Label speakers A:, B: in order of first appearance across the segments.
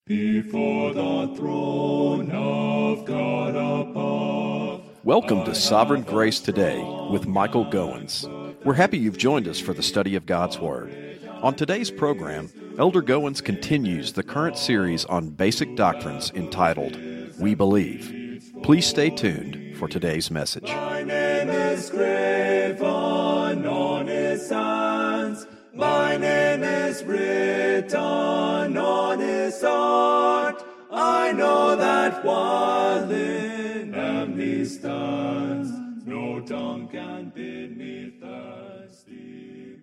A: Before the throne of God above.
B: Welcome to Sovereign Grace Today with Michael Goins. We're happy you've joined us for the study of God's Word. On today's program, Elder Goins continues the current series on basic doctrines entitled, We Believe. Please stay tuned for today's message.
A: My name is graven on his hands. My name is written on his heart. I know that while in him he stands, no tongue can bid me thirsty.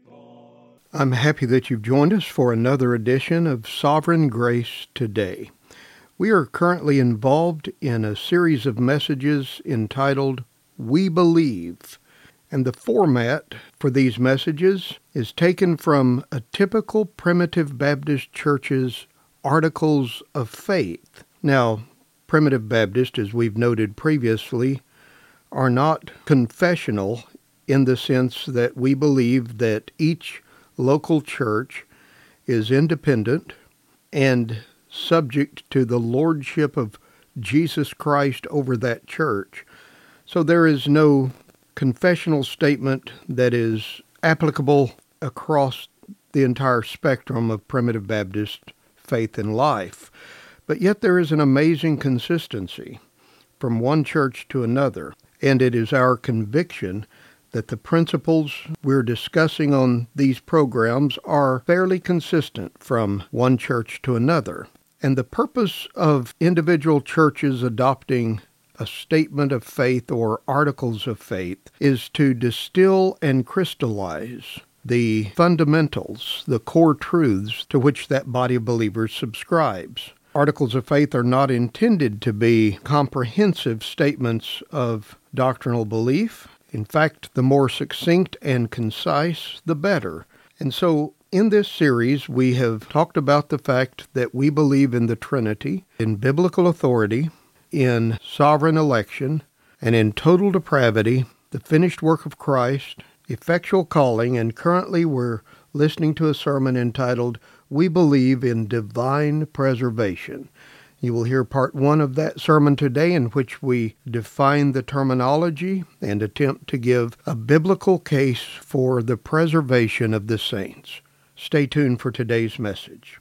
C: I'm happy that you've joined us for another edition of Sovereign Grace Today. We are currently involved in a series of messages entitled, We Believe. And the format for these messages is taken from a typical Primitive Baptist church's Articles of Faith. Now, Primitive Baptist, as we've noted previously, are not confessional in the sense that we believe that each local church is independent and subject to the lordship of Jesus Christ over that church. So there is no confessional statement that is applicable across the entire spectrum of Primitive Baptist faith and life. But yet there is an amazing consistency from one church to another, and it is our conviction that the principles we're discussing on these programs are fairly consistent from one church to another. And the purpose of individual churches adopting a statement of faith or articles of faith is to distill and crystallize the fundamentals, the core truths to which that body of believers subscribes. Articles of faith are not intended to be comprehensive statements of doctrinal belief. In fact, the more succinct and concise, the better. And so, in this series, we have talked about the fact that we believe in the Trinity, in biblical authority, in sovereign election, and in total depravity, the finished work of Christ, effectual calling, and currently we're listening to a sermon entitled, We Believe in Divine Preservation. You will hear part one of that sermon today, in which we define the terminology and attempt to give a biblical case for the preservation of the saints. Stay tuned for today's message.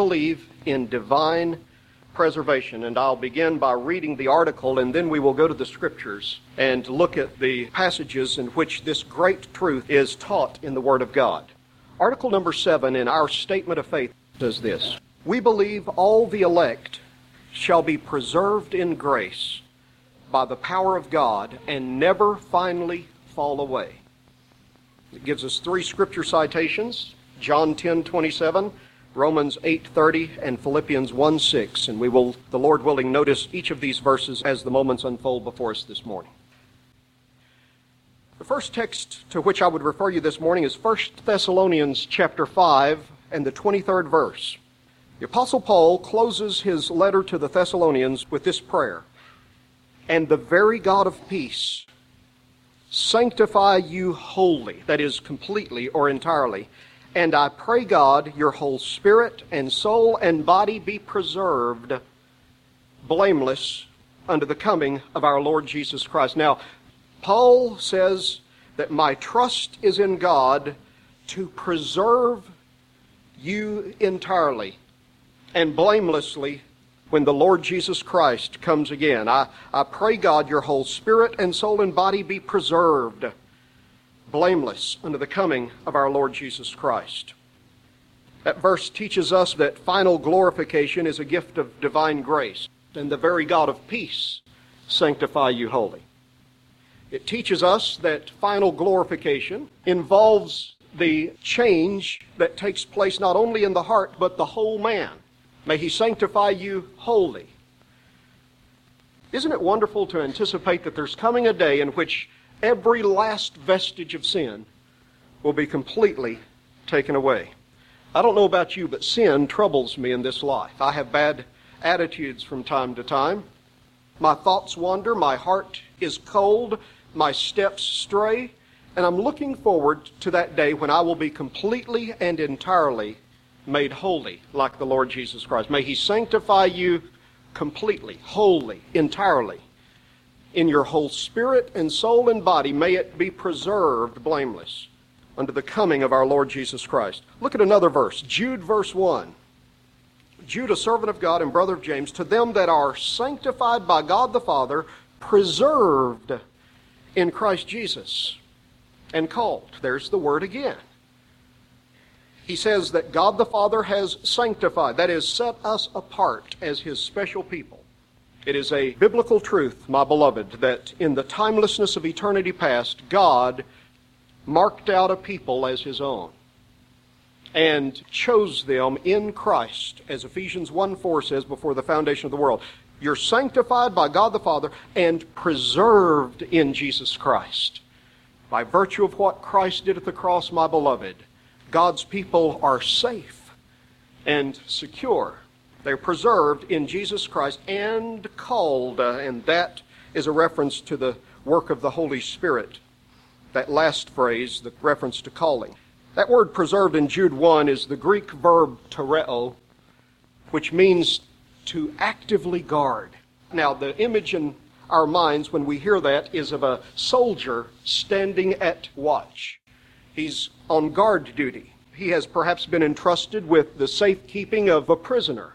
C: believe in divine preservation. And I'll begin by reading the article, and then we will go to the Scriptures and look at the passages in which this great truth is taught in the Word of God. Article number 7 in our Statement of Faith says this: "We believe all the elect shall be preserved in grace by the power of God and never finally fall away." It gives us 3 scripture citations: John 10:27, Romans 8:30, and Philippians 1:6. And we will, the Lord willing, notice each of these verses as the moments unfold before us this morning. The first text to which I would refer you this morning is 1 Thessalonians chapter 5 and the 23rd verse. The Apostle Paul closes his letter to the Thessalonians with this prayer: "And the very God of peace sanctify you wholly," that is, completely or entirely. "And I pray God, your whole spirit and soul and body be preserved blameless unto the coming of our Lord Jesus Christ." Now, Paul says that my trust is in God to preserve you entirely and blamelessly when the Lord Jesus Christ comes again. I pray God, your whole spirit and soul and body be preserved blameless unto the coming of our Lord Jesus Christ. That verse teaches us that final glorification is a gift of divine grace, and the very God of peace sanctify you wholly. It teaches us that final glorification involves the change that takes place not only in the heart, but the whole man. May He sanctify you wholly. Isn't it wonderful to anticipate that there's coming a day in which every last vestige of sin will be completely taken away? I don't know about you, but sin troubles me in this life. I have bad attitudes from time to time. My thoughts wander, my heart is cold, my steps stray, and I'm looking forward to that day when I will be completely and entirely made holy like the Lord Jesus Christ. May He sanctify you completely, wholly, entirely. In your whole spirit and soul and body, may it be preserved blameless unto the coming of our Lord Jesus Christ. Look at another verse, Jude verse 1. Jude, a servant of God and brother of James, to them that are sanctified by God the Father, preserved in Christ Jesus, and called. There's the word again. He says that God the Father has sanctified, that is, set us apart as His special people. It is a biblical truth, my beloved, that in the timelessness of eternity past, God marked out a people as His own and chose them in Christ, as Ephesians 1:4 says, before the foundation of the world. You're sanctified by God the Father and preserved in Jesus Christ. By virtue of what Christ did at the cross, my beloved, God's people are safe and secure. They're preserved in Jesus Christ and called, and that is a reference to the work of the Holy Spirit. That last phrase, the reference to calling. That word preserved in Jude 1 is the Greek verb tereo, which means to actively guard. Now, the image in our minds when we hear that is of a soldier standing at watch. He's on guard duty. He has perhaps been entrusted with the safekeeping of a prisoner,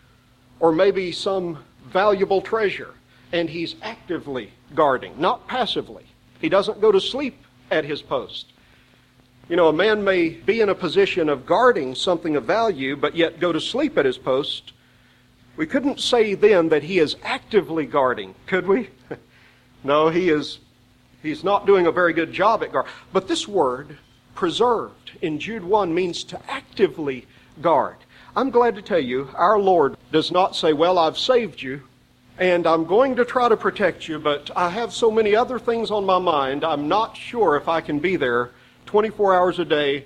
C: or maybe some valuable treasure, and he's actively guarding, not passively. He doesn't go to sleep at his post. You know, a man may be in a position of guarding something of value, but yet go to sleep at his post. We couldn't say then that he is actively guarding, could we? No, he's not doing a very good job at guard. But this word, preserved, in Jude 1 means to actively guard. I'm glad to tell you, our Lord does not say, well, I've saved you, and I'm going to try to protect you, but I have so many other things on my mind, I'm not sure if I can be there 24 hours a day,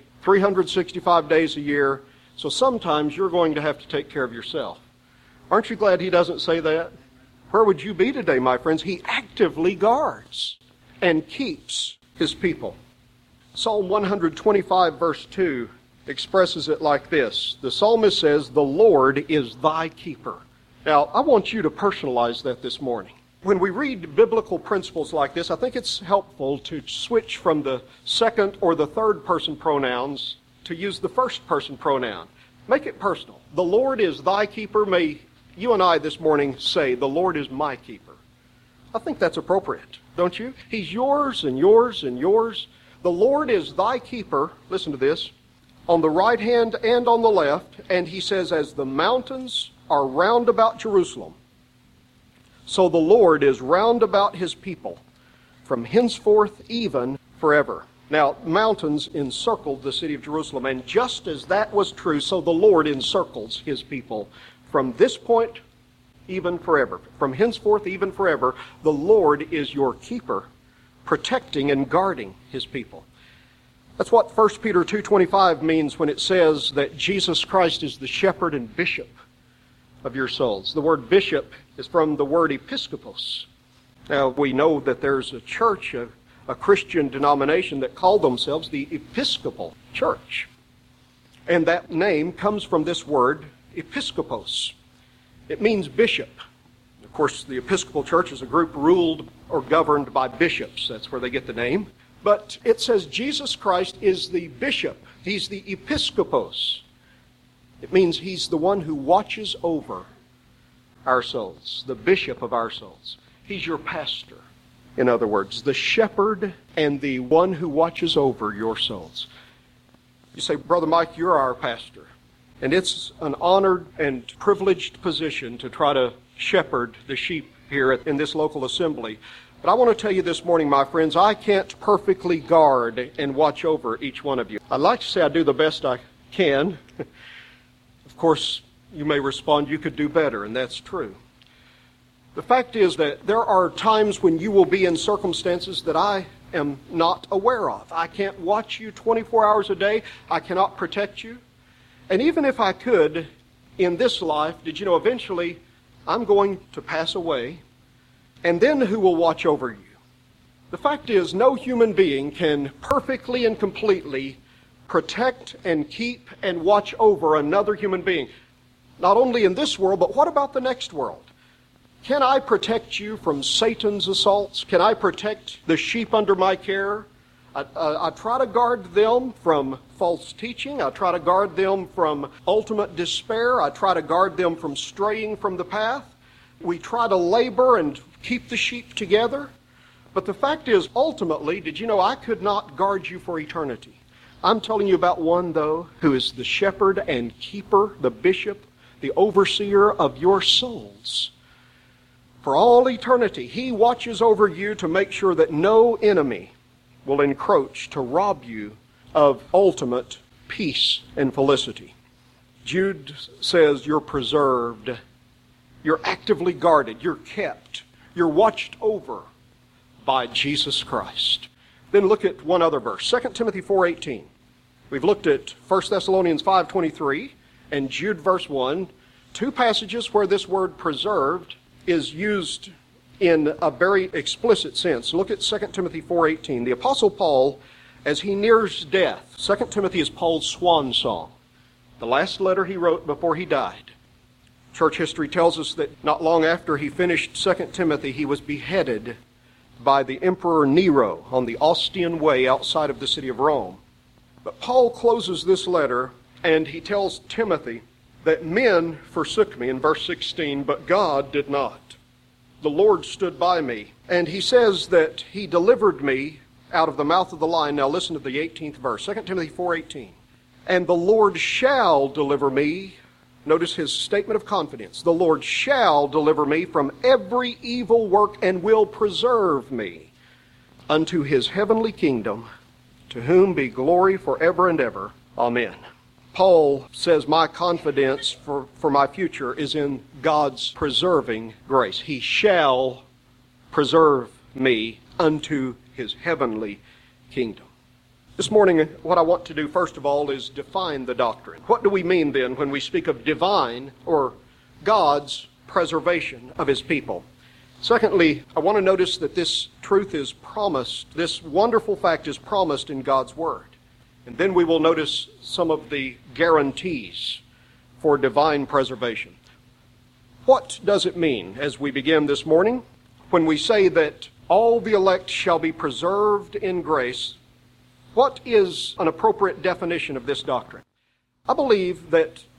C: 365 days a year, so sometimes you're going to have to take care of yourself. Aren't you glad He doesn't say that? Where would you be today, my friends? He actively guards and keeps His people. Psalm 125 verse 2 expresses it like this. The psalmist says, "The Lord is thy keeper." Now, I want you to personalize that this morning. When we read biblical principles like this, I think it's helpful to switch from the second or the third person pronouns to use the first person pronoun. Make it personal. The Lord is thy keeper. May you and I this morning say, the Lord is my keeper. I think that's appropriate, don't you? He's yours and yours and yours. The Lord is thy keeper, listen to this, on the right hand and on the left. And he says, as the mountains are round about Jerusalem, so the Lord is round about his people, from henceforth even forever. Now, mountains encircled the city of Jerusalem, and just as that was true, so the Lord encircles his people from this point even forever. From henceforth even forever, the Lord is your keeper, protecting and guarding his people. That's what 1 Peter 2:25 means when it says that Jesus Christ is the shepherd and bishop of your souls. The word bishop is from the word episkopos. Now, we know that there's a church, a Christian denomination that call themselves the Episcopal Church. And that name comes from this word, episkopos. It means bishop. Of course, the Episcopal Church is a group ruled or governed by bishops. That's where they get the name. But it says Jesus Christ is the bishop. He's the episkopos. It means he's the one who watches over our souls, the bishop of our souls. He's your pastor. In other words, the shepherd and the one who watches over your souls. You say, Brother Mike, you're our pastor. And it's an honored and privileged position to try to shepherd the sheep here in this local assembly. But I want to tell you this morning, my friends, I can't perfectly guard and watch over each one of you. I'd like to say I do the best I can. Of course, you may respond, you could do better, and that's true. The fact is that there are times when you will be in circumstances that I am not aware of. I can't watch you 24 hours a day. I cannot protect you. And even if I could, in this life, did you know eventually I'm going to pass away, and then who will watch over you? The fact is, no human being can perfectly and completely protect and keep and watch over another human being. Not only in this world, but what about the next world? Can I protect you from Satan's assaults? Can I protect the sheep under my care? I try to guard them from false teaching. I try to guard them from ultimate despair. I try to guard them from straying from the path. We try to labor and keep the sheep together. But the fact is, ultimately, did you know I could not guard you for eternity? I'm telling you about one, though, who is the shepherd and keeper, the bishop, the overseer of your souls. For all eternity, he watches over you to make sure that no enemy will encroach to rob you of ultimate peace and felicity. Jude says you're preserved, you're actively guarded, you're kept, you're watched over by Jesus Christ. Then look at one other verse, 2 Timothy 4:18. We've looked at 1 Thessalonians 5:23 and Jude verse 1, two passages where this word preserved is used in a very explicit sense. Look at 2 Timothy 4:18. The Apostle Paul, as he nears death, 2 Timothy is Paul's swan song, the last letter he wrote before he died. Church history tells us that not long after he finished 2 Timothy, he was beheaded by the Emperor Nero on the Ostian Way outside of the city of Rome. But Paul closes this letter and he tells Timothy that men forsook me in verse 16, but God did not. The Lord stood by me. And he says that he delivered me out of the mouth of the lion. Now listen to the 18th verse, 2 Timothy 4:18. And the Lord shall deliver me. Notice his statement of confidence. The Lord shall deliver me from every evil work and will preserve me unto his heavenly kingdom, to whom be glory forever and ever. Amen. Paul says my confidence for my future is in God's preserving grace. He shall preserve me unto his heavenly kingdom. This morning, what I want to do first of all is define the doctrine. What do we mean then when we speak of divine or God's preservation of his people? Secondly, I want to notice that this truth is promised, this wonderful fact is promised in God's Word. And then we will notice some of the guarantees for divine preservation. What does it mean as we begin this morning when we say that all the elect shall be preserved in grace? What is an appropriate definition of this doctrine? I believe that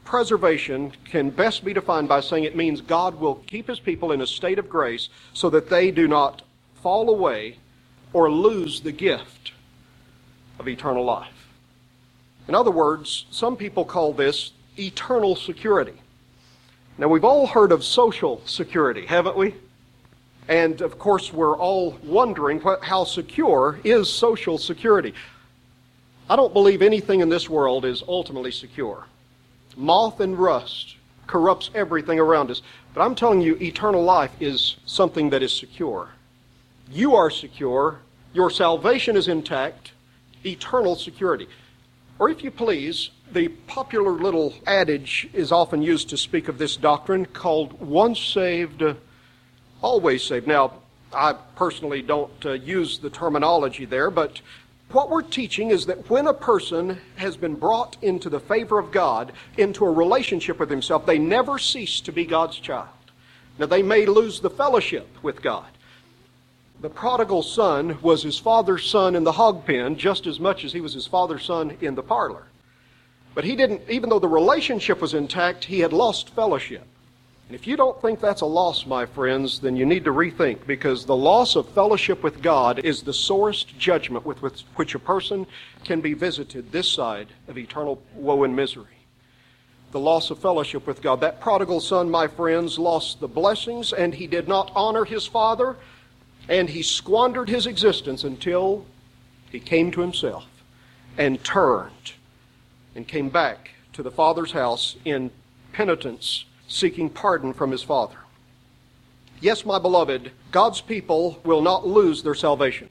C: preservation can best be defined by saying it means God will keep His people in a state of grace so that they do not fall away or lose the gift of eternal life. In other words, some people call this eternal security. Now, we've all heard of social security, haven't we? And, of course, we're all wondering how secure is social security. I don't believe anything in this world is ultimately secure. Moth and rust corrupts everything around us. But I'm telling you, eternal life is something that is secure. You are secure. Your salvation is intact. Eternal security. Or if you please, the popular little adage is often used to speak of this doctrine called once saved, always saved. Now, I personally don't use the terminology there, but what we're teaching is that when a person has been brought into the favor of God, into a relationship with Himself, they never cease to be God's child. Now, they may lose the fellowship with God. The prodigal son was his father's son in the hog pen just as much as he was his father's son in the parlor. But he didn't, even though the relationship was intact, he had lost fellowship. And if you don't think that's a loss, my friends, then you need to rethink, because the loss of fellowship with God is the sorest judgment with which a person can be visited this side of eternal woe and misery. The loss of fellowship with God. That prodigal son, my friends, lost the blessings, and he did not honor his father, and he squandered his existence until he came to himself and turned and came back to the Father's house in penitence, seeking pardon from his Father. Yes, my beloved, God's people will not lose their salvation.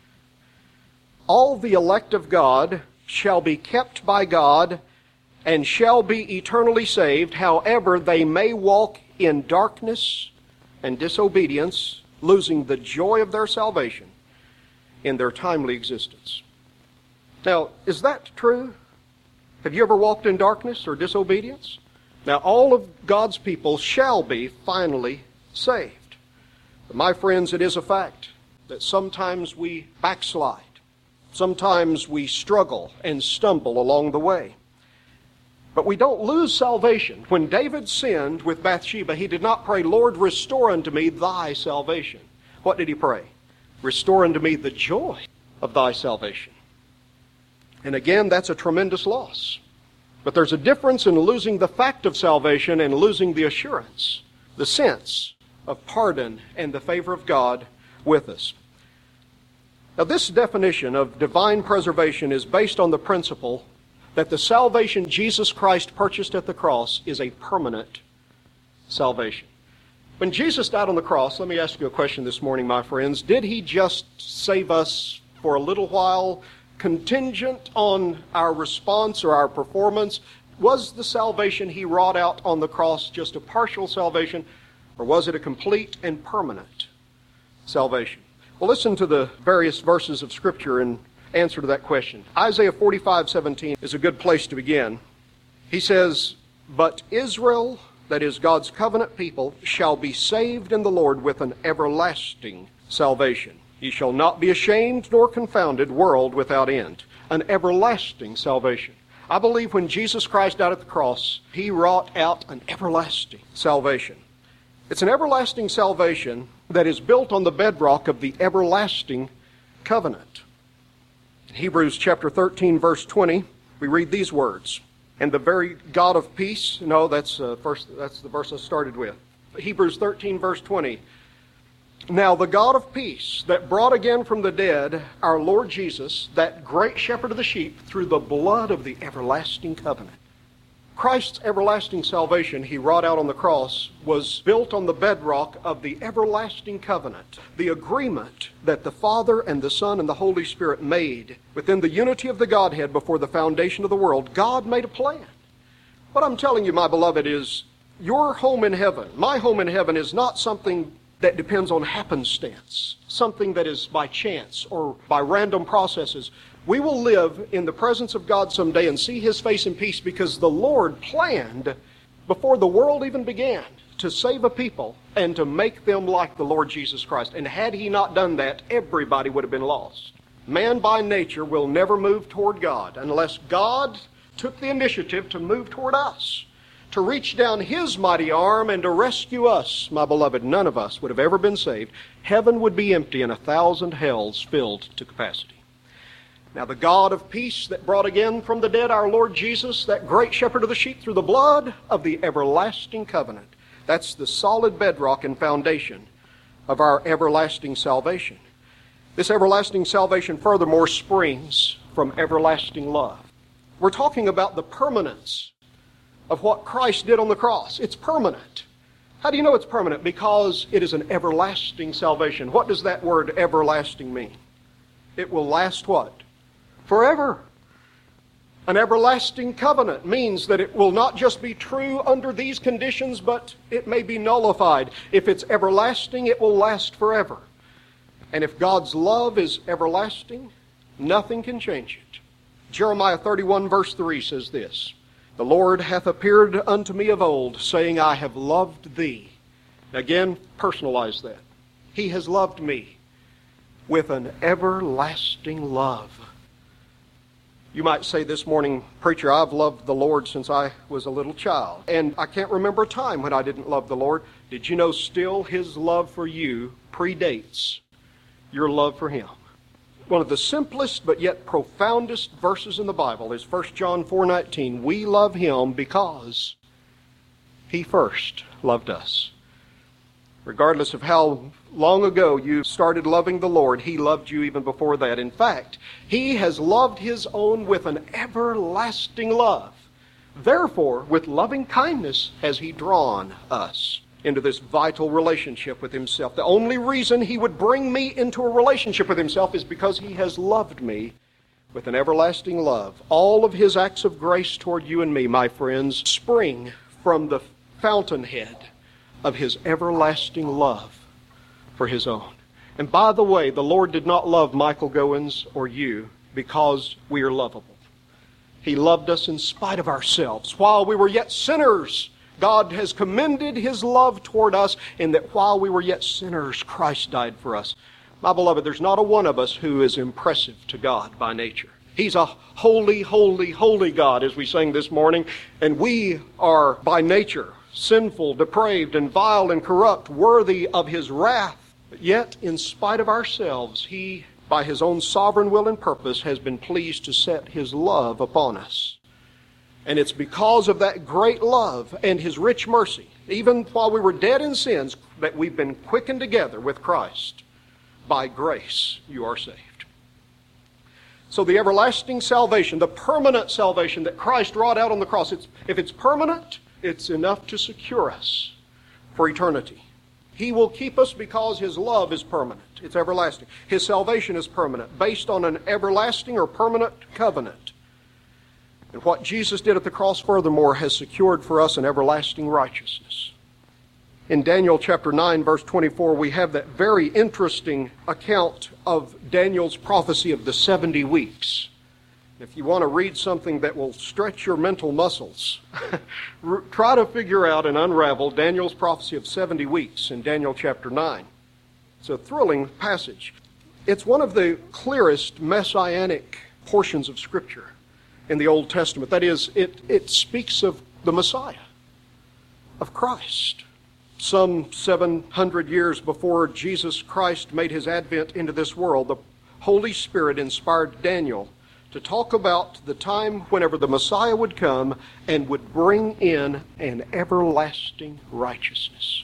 C: All the elect of God shall be kept by God and shall be eternally saved. However, they may walk in darkness and disobedience, losing the joy of their salvation in their timely existence. Now, is that true? Have you ever walked in darkness or disobedience? Now, all of God's people shall be finally saved. But my friends, it is a fact that sometimes we backslide. Sometimes we struggle and stumble along the way. But we don't lose salvation. When David sinned with Bathsheba, he did not pray, Lord, restore unto me thy salvation. What did he pray? Restore unto me the joy of thy salvation. And again, that's a tremendous loss. But there's a difference in losing the fact of salvation and losing the assurance, the sense of pardon and the favor of God with us. Now, this definition of divine preservation is based on the principle that the salvation Jesus Christ purchased at the cross is a permanent salvation. When Jesus died on the cross, let me ask you a question this morning, my friends. Did He just save us for a little while, contingent on our response or our performance? Was the salvation He wrought out on the cross just a partial salvation, or was it a complete and permanent salvation? Well, listen to the various verses of Scripture in answer to that question. Isaiah 45:17 is a good place to begin. He says, But Israel, that is God's covenant people, shall be saved in the Lord with an everlasting salvation. Ye shall not be ashamed nor confounded, world without end. An everlasting salvation. I believe when Jesus Christ died at the cross, He wrought out an everlasting salvation. It's an everlasting salvation that is built on the bedrock of the everlasting covenant. In Hebrews chapter 13, verse 20, we read these words. And the very God of peace, no, that's the verse I started with. Hebrews 13, verse 20. Now the God of peace that brought again from the dead our Lord Jesus, that great shepherd of the sheep, through the blood of the everlasting covenant. Christ's everlasting salvation He wrought out on the cross was built on the bedrock of the everlasting covenant, the agreement that the Father and the Son and the Holy Spirit made within the unity of the Godhead before the foundation of the world. God made a plan. What I'm telling you, my beloved, is your home in heaven, my home in heaven, is not something that depends on happenstance, something that is by chance or by random processes. We will live in the presence of God someday and see His face in peace, because the Lord planned before the world even began to save a people and to make them like the Lord Jesus Christ. And had He not done that, everybody would have been lost. Man by nature will never move toward God unless God took the initiative to move toward us. to reach down His mighty arm and to rescue us, my beloved, none of us would have ever been saved. Heaven would be empty and 1,000 hells filled to capacity. Now the God of peace that brought again from the dead our Lord Jesus, that great shepherd of the sheep, through the blood of the everlasting covenant, that's the solid bedrock and foundation of our everlasting salvation. This everlasting salvation furthermore springs from everlasting love. We're talking about the permanence of what Christ did on the cross. It's permanent. How do you know it's permanent? Because it is an everlasting salvation. What does that word everlasting mean? It will last what? Forever. An everlasting covenant means that it will not just be true under these conditions, but it may be nullified. If it's everlasting, it will last forever. And if God's love is everlasting, nothing can change it. Jeremiah 31 verse 3 says this, "The Lord hath appeared unto me of old, saying, I have loved thee." Again, personalize that. He has loved me with an everlasting love. You might say this morning, "Preacher, I've loved the Lord since I was a little child, and I can't remember a time when I didn't love the Lord." Did you know still His love for you predates your love for Him? One of the simplest but yet profoundest verses in the Bible is 1 John 4:19. We love Him because He first loved us. Regardless of how long ago you started loving the Lord, He loved you even before that. In fact, He has loved His own with an everlasting love. Therefore, with loving kindness has He drawn us into this vital relationship with Himself. The only reason He would bring me into a relationship with Himself is because He has loved me with an everlasting love. All of His acts of grace toward you and me, my friends, spring from the fountainhead of His everlasting love for His own. And by the way, the Lord did not love Michael Goins or you because we are lovable. He loved us in spite of ourselves. While we were yet sinners, God has commended His love toward us, in that while we were yet sinners, Christ died for us. My beloved, there's not a one of us who is impressive to God by nature. He's a holy, holy, holy God, as we sang this morning, and we are by nature sinful, depraved, and vile, and corrupt, worthy of His wrath. But yet, in spite of ourselves, He, by His own sovereign will and purpose, has been pleased to set His love upon us. And it's because of that great love and His rich mercy, even while we were dead in sins, that we've been quickened together with Christ. By grace you are saved. So the everlasting salvation, the permanent salvation that Christ wrought out on the cross, if it's permanent, it's enough to secure us for eternity. He will keep us because His love is permanent. It's everlasting. His salvation is permanent, based on an everlasting or permanent covenant. And what Jesus did at the cross, furthermore, has secured for us an everlasting righteousness. In Daniel chapter 9, verse 24, we have that very interesting account of Daniel's prophecy of the 70 weeks. If you want to read something that will stretch your mental muscles, try to figure out and unravel Daniel's prophecy of 70 weeks in Daniel chapter 9. It's a thrilling passage. It's one of the clearest messianic portions of Scripture in the Old Testament. That is, it speaks of the Messiah, of Christ. Some 700 years before Jesus Christ made His advent into this world, the Holy Spirit inspired Daniel to talk about the time whenever the Messiah would come and would bring in an everlasting righteousness.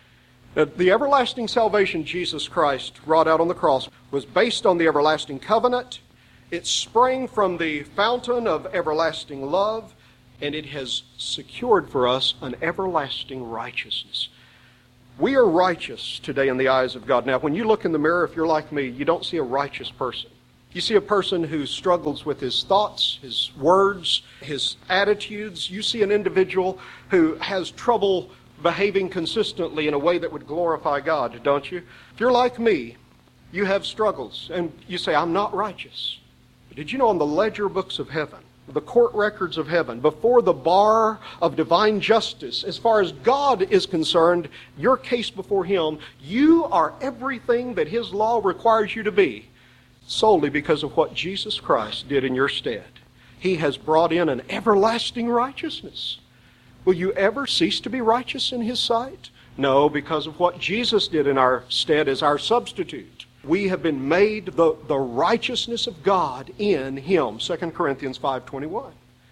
C: The everlasting salvation Jesus Christ wrought out on the cross was based on the everlasting covenant. It sprang from the fountain of everlasting love, and it has secured for us an everlasting righteousness. We are righteous today in the eyes of God. Now, when you look in the mirror, if you're like me, you don't see a righteous person. You see a person who struggles with his thoughts, his words, his attitudes. You see an individual who has trouble behaving consistently in a way that would glorify God, don't you? If you're like me, you have struggles, and you say, I'm not righteous. But did you know on the ledger books of heaven, the court records of heaven, before the bar of divine justice, as far as God is concerned, your case before Him, you are everything that His law requires you to be, solely because of what Jesus Christ did in your stead. He has brought in an everlasting righteousness. Will you ever cease to be righteous in His sight? No, because of what Jesus did in our stead as our substitute. We have been made the righteousness of God in Him, 2 Corinthians 5:21.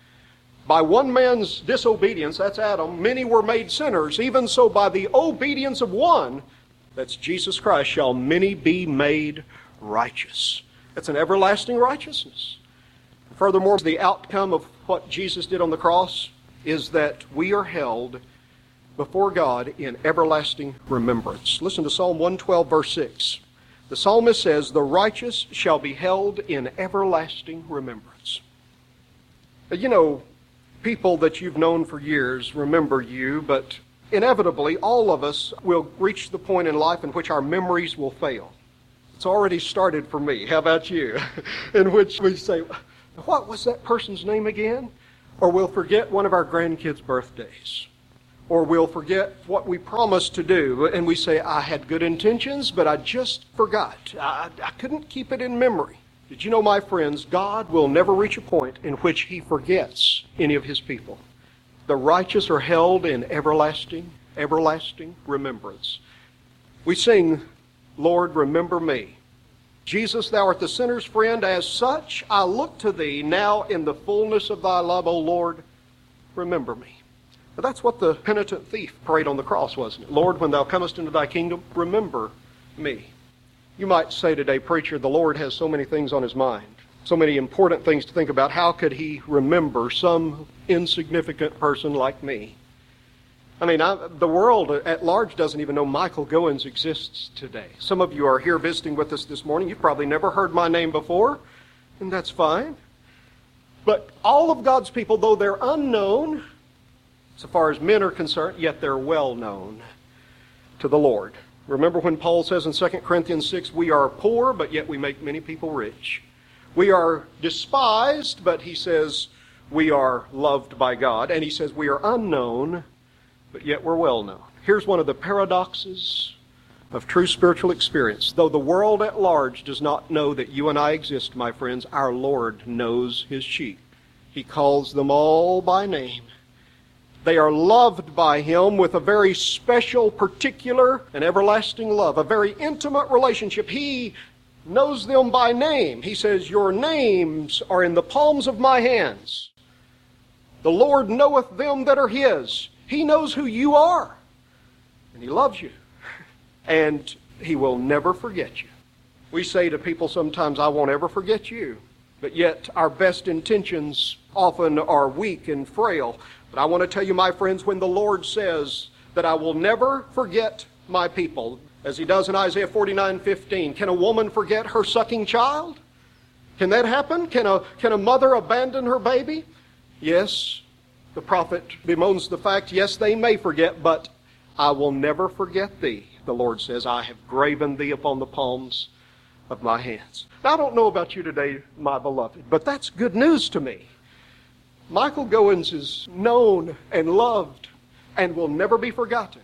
C: By one man's disobedience, that's Adam, many were made sinners. Even so, by the obedience of one, that's Jesus Christ, shall many be made righteous. That's an everlasting righteousness. Furthermore, the outcome of what Jesus did on the cross is that we are held before God in everlasting remembrance. Listen to Psalm 112, verse 6. The psalmist says, "The righteous shall be held in everlasting remembrance." You know, people that you've known for years remember you, but inevitably all of us will reach the point in life in which our memories will fail. It's already started for me. How about you? In which we say, what was that person's name again? Or we'll forget one of our grandkids' birthdays. Or we'll forget what we promised to do, and we say, I had good intentions, but I just forgot. I couldn't keep it in memory. Did you know, my friends, God will never reach a point in which He forgets any of His people. The righteous are held in everlasting remembrance. We sing, Lord, remember me. Jesus, Thou art the sinner's friend. As such, I look to Thee now in the fullness of Thy love, O Lord, remember me. But that's what the penitent thief prayed on the cross, wasn't it? Lord, when Thou comest into Thy kingdom, remember me. You might say today, preacher, the Lord has so many things on His mind, so many important things to think about. How could He remember some insignificant person like me? I mean, the world at large doesn't even know Michael Goins exists today. Some of you are here visiting with us this morning. You've probably never heard my name before, and that's fine. But all of God's people, though they're unknown, so far as men are concerned, yet they're well known to the Lord. Remember when Paul says in 2 Corinthians 6, we are poor, but yet we make many people rich. We are despised, but he says we are loved by God. And he says we are unknown, but yet we're well known. Here's one of the paradoxes of true spiritual experience. Though the world at large does not know that you and I exist, my friends, our Lord knows His sheep. He calls them all by name. They are loved by Him with a very special, particular, and everlasting love, a very intimate relationship. He knows them by name. He says, your names are in the palms of my hands. The Lord knoweth them that are His. He knows who you are, and He loves you, and He will never forget you. We say to people sometimes, I won't ever forget you, but yet our best intentions often are weak and frail. But I want to tell you, my friends, when the Lord says that I will never forget my people, as He does in Isaiah 49:15, can a woman forget her sucking child? Can that happen? Can a mother abandon her baby? Yes, the prophet bemoans the fact, yes, they may forget, but I will never forget thee, the Lord says. I have graven thee upon the palms of my hands. Now, I don't know about you today, my beloved, but that's good news to me. Michael Goins is known and loved and will never be forgotten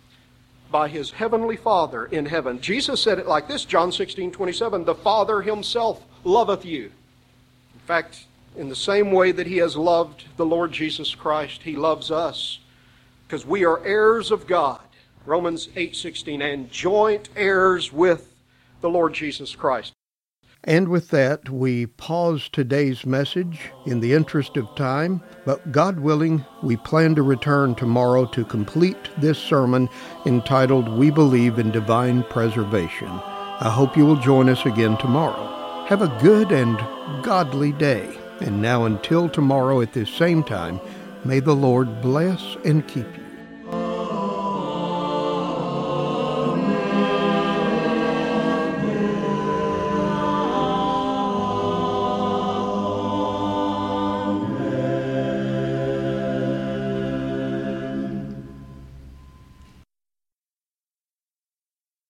C: by His heavenly Father in heaven. Jesus said it like this, John 16:27, the Father Himself loveth you. In fact, in the same way that He has loved the Lord Jesus Christ, He loves us because we are heirs of God. Romans 8:16, and joint heirs with the Lord Jesus Christ. And with that, we pause today's message in the interest of time, but God willing, we plan to return tomorrow to complete this sermon entitled, We Believe in Divine Preservation. I hope you will join us again tomorrow. Have a good and godly day. And now until tomorrow at this same time, may the Lord bless and keep you.